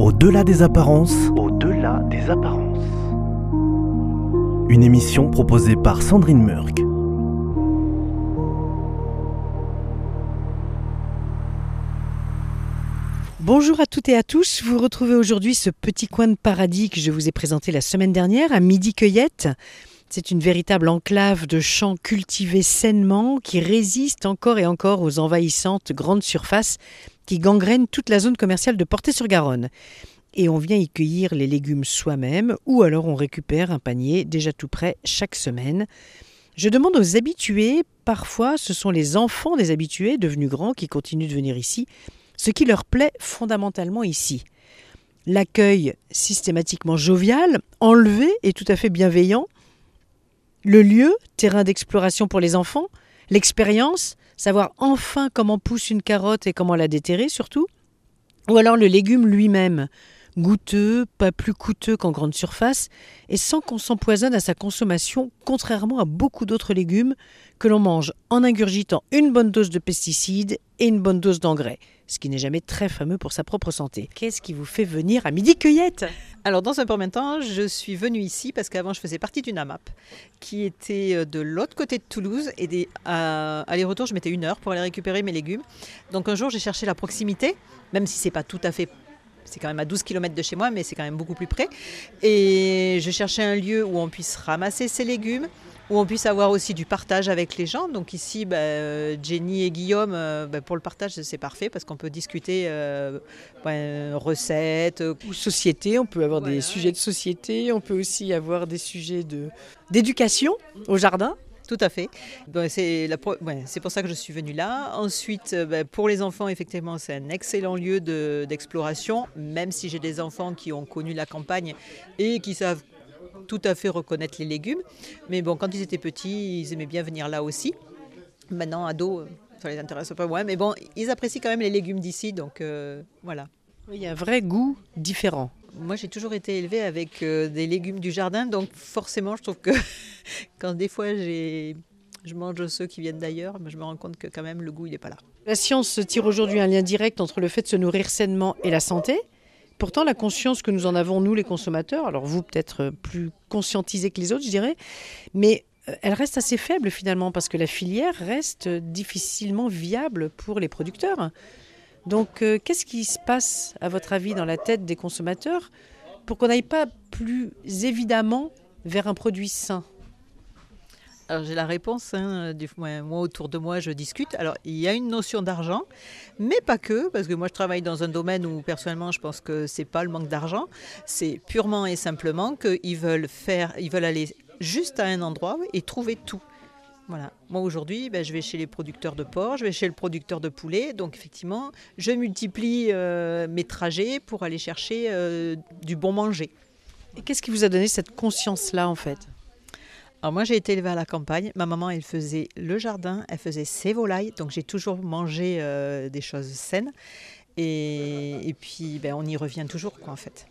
Au-delà des apparences. Au-delà des apparences. Une émission proposée par Sandrine Murk. Bonjour à toutes et à tous, vous retrouvez aujourd'hui ce petit coin de paradis que je vous ai présenté la semaine dernière à Midi Cueillette. C'est une véritable enclave de champs cultivés sainement qui résiste encore et encore aux envahissantes grandes surfaces qui gangrènent toute la zone commerciale de Portet-sur-Garonne. Et on vient y cueillir les légumes soi-même ou alors on récupère un panier déjà tout prêt chaque semaine. Je demande aux habitués, parfois ce sont les enfants des habitués devenus grands qui continuent de venir ici, ce qui leur plaît fondamentalement ici. L'accueil systématiquement jovial, enlevé et tout à fait bienveillant. Le lieu, terrain d'exploration pour les enfants. L'expérience, savoir enfin comment pousse une carotte et comment la déterrer surtout. Ou alors le légume lui-même, goûteux, pas plus coûteux qu'en grande surface, et sans qu'on s'empoisonne à sa consommation, contrairement à beaucoup d'autres légumes que l'on mange en ingurgitant une bonne dose de pesticides et une bonne dose d'engrais, ce qui n'est jamais très fameux pour sa propre santé. Qu'est-ce qui vous fait venir à Midi Cueillette ? Alors dans un premier temps, je suis venue ici parce qu'avant je faisais partie d'une AMAP qui était de l'autre côté de Toulouse et aller-retour je mettais 1 heure pour aller récupérer mes légumes. Donc un jour j'ai cherché la proximité, même si c'est pas tout à fait, c'est quand même à 12 km de chez moi, mais c'est quand même beaucoup plus près. Et je cherchais un lieu où on puisse ramasser ces légumes, où on puisse avoir aussi du partage avec les gens. Donc ici, Jenny et Guillaume, pour le partage, c'est parfait parce qu'on peut discuter recettes. Ou société, on peut avoir des sujets de société, on peut aussi avoir des sujets d'éducation au jardin. Tout à fait. C'est pour ça que je suis venue là. Ensuite, pour les enfants, effectivement, c'est un excellent lieu d'exploration, même si j'ai des enfants qui ont connu la campagne et qui savent tout à fait reconnaître les légumes. Mais bon, quand ils étaient petits, ils aimaient bien venir là aussi. Maintenant, ados, ça les intéresse pas moins. Mais bon, ils apprécient quand même les légumes d'ici, donc voilà. Il y a un vrai goût différent. Moi, j'ai toujours été élevée avec des légumes du jardin, donc forcément, je trouve que quand des fois je mange ceux qui viennent d'ailleurs, je me rends compte que quand même le goût, il n'est pas là. La science tire aujourd'hui un lien direct entre le fait de se nourrir sainement et la santé. Pourtant, la conscience que nous en avons, nous les consommateurs, alors vous peut-être plus conscientisés que les autres, je dirais, mais elle reste assez faible finalement parce que la filière reste difficilement viable pour les producteurs. Donc, qu'est-ce qui se passe, à votre avis, dans la tête des consommateurs pour qu'on n'aille pas plus évidemment vers un produit sain ? Alors j'ai la réponse, moi autour de moi je discute. Alors il y a une notion d'argent, mais pas que, parce que moi je travaille dans un domaine où personnellement je pense que c'est pas le manque d'argent, c'est purement et simplement qu'ils veulent aller juste à un endroit et trouver tout. Voilà. Moi aujourd'hui, je vais chez les producteurs de porc, je vais chez le producteur de poulet, donc effectivement, je multiplie mes trajets pour aller chercher du bon manger. Et qu'est-ce qui vous a donné cette conscience-là en fait ? Alors moi j'ai été élevée à la campagne, ma maman elle faisait le jardin, elle faisait ses volailles, donc j'ai toujours mangé des choses saines et puis on y revient toujours en fait.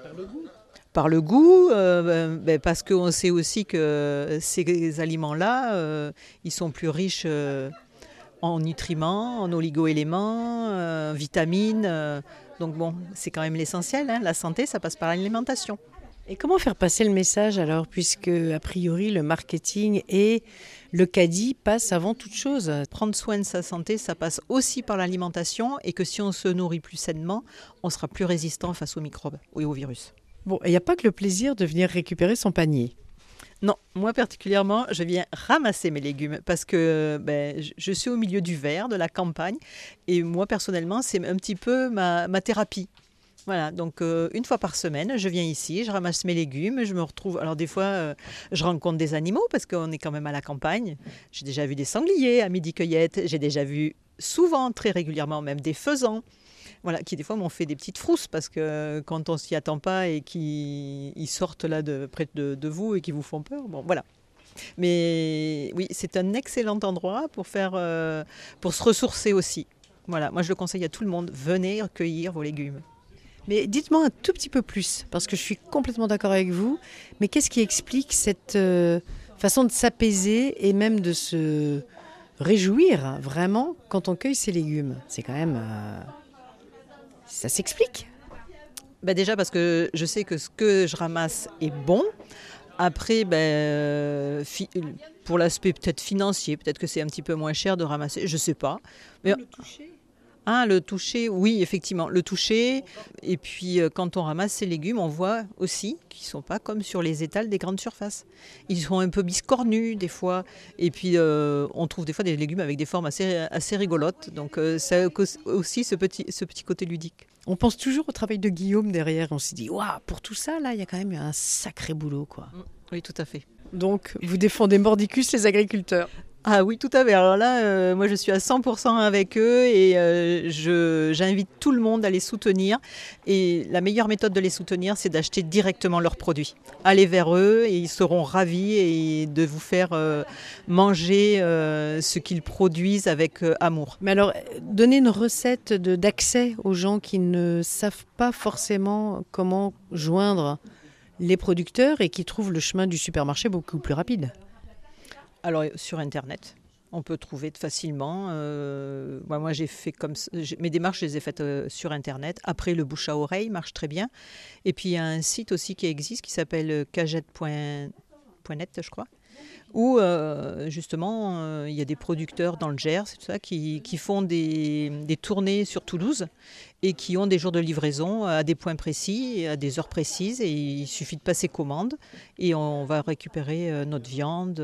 Par le goût, parce qu'on sait aussi que ces aliments-là, ils sont plus riches en nutriments, en oligo-éléments, vitamines. Donc bon, c'est quand même l'essentiel, la santé, ça passe par l'alimentation. Et comment faire passer le message alors, puisque a priori le marketing et le caddie passent avant toute chose ? Prendre soin de sa santé, ça passe aussi par l'alimentation et que si on se nourrit plus sainement, on sera plus résistant face aux microbes et aux virus. Bon, il n'y a pas que le plaisir de venir récupérer son panier. Non, moi particulièrement, je viens ramasser mes légumes parce que je suis au milieu du vert, de la campagne. Et moi, personnellement, c'est un petit peu ma thérapie. Voilà, donc 1 fois par semaine, je viens ici, je ramasse mes légumes, je me retrouve... Alors des fois, je rencontre des animaux parce qu'on est quand même à la campagne. J'ai déjà vu des sangliers à Midi Cueillette, j'ai déjà vu souvent, très régulièrement même, des faisans. Voilà, qui des fois m'ont fait des petites frousses parce que quand on s'y attend pas et qu'ils sortent là près de vous et qu'ils vous font peur, bon voilà. Mais oui, c'est un excellent endroit pour se ressourcer aussi. Voilà, moi je le conseille à tout le monde, venez cueillir vos légumes. Mais dites-moi un tout petit peu plus, parce que je suis complètement d'accord avec vous, mais qu'est-ce qui explique cette façon de s'apaiser et même de se réjouir vraiment quand on cueille ses légumes ? C'est quand même... ça s'explique ? Déjà parce que je sais que ce que je ramasse est bon. Après, pour l'aspect peut-être financier, peut-être que c'est un petit peu moins cher de ramasser, je ne sais pas. Mais, Le toucher. le toucher, oui, effectivement, le toucher. Et puis, quand on ramasse ces légumes, on voit aussi qu'ils ne sont pas comme sur les étals des grandes surfaces. Ils sont un peu biscornus des fois. Et puis, on trouve des fois des légumes avec des formes assez rigolotes. Donc, ça a aussi ce petit côté ludique. On pense toujours au travail de Guillaume derrière. On s'est dit, waouh, pour tout ça, là, il y a quand même un sacré boulot, quoi. Oui, tout à fait. Donc, vous défendez mordicus les agriculteurs. Ah oui, tout à fait. Alors là, moi, je suis à 100% avec eux et j'invite tout le monde à les soutenir. Et la meilleure méthode de les soutenir, c'est d'acheter directement leurs produits. Allez vers eux et ils seront ravis et de vous faire manger ce qu'ils produisent avec amour. Mais alors, donnez une recette d'accès aux gens qui ne savent pas forcément comment joindre les producteurs et qui trouvent le chemin du supermarché beaucoup plus rapide. Alors sur Internet, on peut trouver facilement. Moi, j'ai fait comme ça. Mes démarches, je les ai faites sur Internet. Après, le bouche à oreille marche très bien. Et puis, il y a un site aussi qui existe qui s'appelle cagette.net, je crois, où justement, il y a des producteurs dans le Gers tout ça, qui font des tournées sur Toulouse et qui ont des jours de livraison à des points précis, à des heures précises. Et il suffit de passer commande et on va récupérer notre viande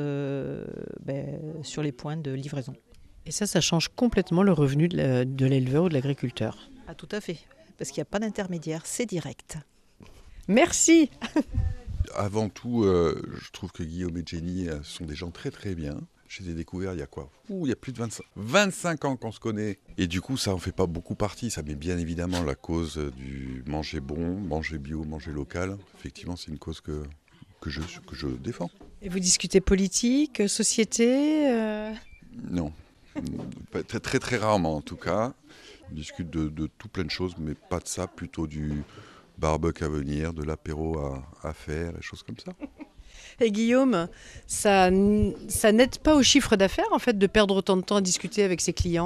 sur les points de livraison. Et ça change complètement le revenu de l'éleveur ou de l'agriculteur. Ah, tout à fait, parce qu'il n'y a pas d'intermédiaire, c'est direct. Merci. Avant tout, je trouve que Guillaume et Jenny sont des gens très très bien. Je les ai découverts il y a quoi ? Il y a plus de 25 ans qu'on se connaît. Et du coup, ça n'en fait pas beaucoup partie. Ça met bien évidemment la cause du manger bon, manger bio, manger local. Effectivement, c'est une cause que je défends. Et vous discutez politique, société Non, très, très très rarement en tout cas. On discute de tout plein de choses, mais pas de ça, plutôt du barbecue à venir, de l'apéro à faire, des choses comme ça. Et Guillaume, ça n'aide pas au chiffre d'affaires en fait de perdre autant de temps à discuter avec ses clients?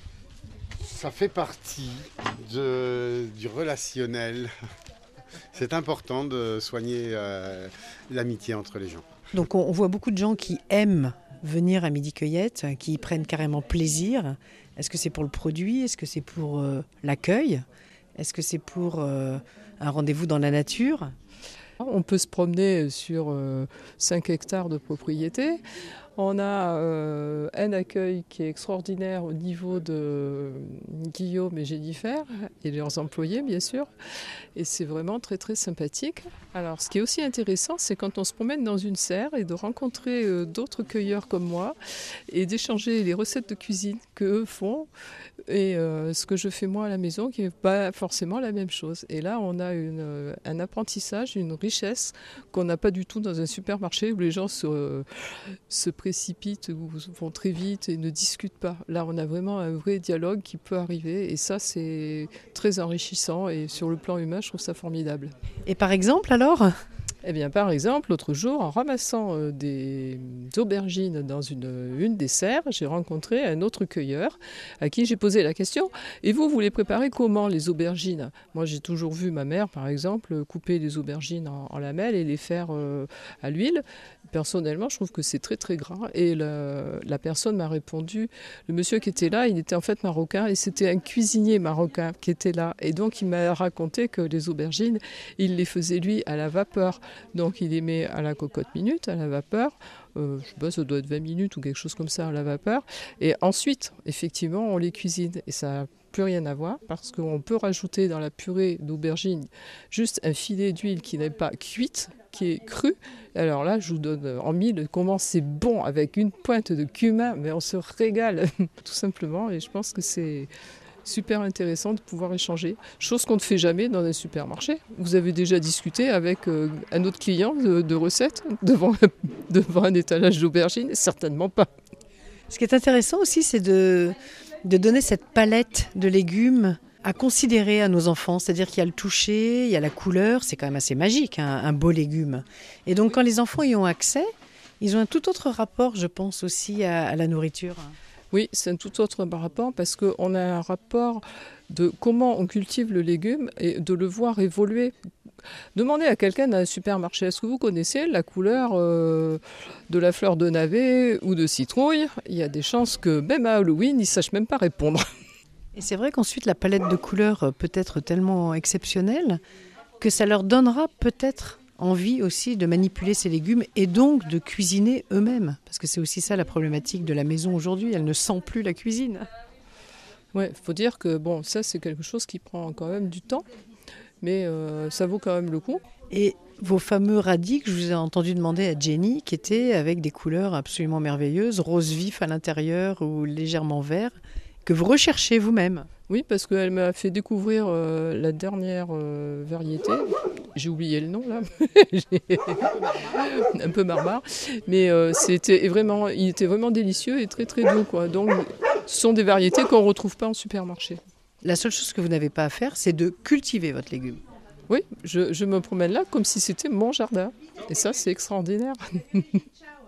Ça fait partie du relationnel. C'est important de soigner l'amitié entre les gens. Donc on voit beaucoup de gens qui aiment venir à Midi Cueillette, qui y prennent carrément plaisir. Est-ce que c'est pour le produit? Est-ce que c'est pour l'accueil? Est-ce que c'est pour un rendez-vous dans la nature? On peut se promener sur 5 hectares de propriété. On a un accueil qui est extraordinaire au niveau de Guillaume et Jennifer et leurs employés, bien sûr. Et c'est vraiment très, très sympathique. Alors, ce qui est aussi intéressant, c'est quand on se promène dans une serre et de rencontrer d'autres cueilleurs comme moi et d'échanger les recettes de cuisine qu'eux font et ce que je fais moi à la maison, qui n'est pas forcément la même chose. Et là, on a un apprentissage, une richesse qu'on n'a pas du tout dans un supermarché où les gens se précipitent ou vont très vite et ne discutent pas. Là, on a vraiment un vrai dialogue qui peut arriver et ça, c'est très enrichissant et sur le plan humain, je trouve ça formidable. Et par exemple, alors ? Eh bien, par exemple, l'autre jour, en ramassant des aubergines dans une des serres, j'ai rencontré un autre cueilleur à qui j'ai posé la question « Et vous les préparez comment, les aubergines ?» Moi, j'ai toujours vu ma mère, par exemple, couper des aubergines en lamelles et les faire à l'huile. Personnellement, je trouve que c'est très, très gras. Et la personne m'a répondu, le monsieur qui était là, il était en fait marocain et c'était un cuisinier marocain qui était là. Et donc, il m'a raconté que les aubergines, il les faisait, lui, à la vapeur. Donc il les met à la cocotte minute, à la vapeur, je sais pas, ça doit être 20 minutes ou quelque chose comme ça à la vapeur. Et ensuite, effectivement, on les cuisine et ça n'a plus rien à voir parce qu'on peut rajouter dans la purée d'aubergine juste un filet d'huile qui n'est pas cuite, qui est cru. Alors là, je vous donne en mille comment c'est bon avec une pointe de cumin, mais on se régale tout simplement et je pense que c'est super intéressant de pouvoir échanger, chose qu'on ne fait jamais dans un supermarché. Vous avez déjà discuté avec un autre client de recettes devant un étalage d'aubergines? Certainement pas. Ce qui est intéressant aussi, c'est de donner cette palette de légumes à considérer à nos enfants. C'est-à-dire qu'il y a le toucher, il y a la couleur, c'est quand même assez magique, un beau légume. Et donc quand les enfants y ont accès, ils ont un tout autre rapport, je pense, aussi à la nourriture. Oui, c'est un tout autre rapport parce qu'on a un rapport de comment on cultive le légume et de le voir évoluer. Demandez à quelqu'un d'un supermarché, est-ce que vous connaissez la couleur de la fleur de navet ou de citrouille? Il y a des chances que même à Halloween, ils ne sachent même pas répondre. Et c'est vrai qu'ensuite, la palette de couleurs peut être tellement exceptionnelle que ça leur donnera peut-être envie aussi de manipuler ces légumes et donc de cuisiner eux-mêmes. Parce que c'est aussi ça la problématique de la maison aujourd'hui, elle ne sent plus la cuisine. Oui, il faut dire que bon, ça c'est quelque chose qui prend quand même du temps, mais ça vaut quand même le coup. Et vos fameux radis que je vous ai entendu demander à Jenny, qui étaient avec des couleurs absolument merveilleuses, rose vif à l'intérieur ou légèrement vert, que vous recherchez vous-même. Oui, parce qu'elle m'a fait découvrir la dernière variété. J'ai oublié le nom là, un peu barbare, mais il était vraiment délicieux et très très doux, quoi. Donc, ce sont des variétés qu'on ne retrouve pas en supermarché. La seule chose que vous n'avez pas à faire, c'est de cultiver votre légume. Oui, je me promène là comme si c'était mon jardin. Et ça, c'est extraordinaire.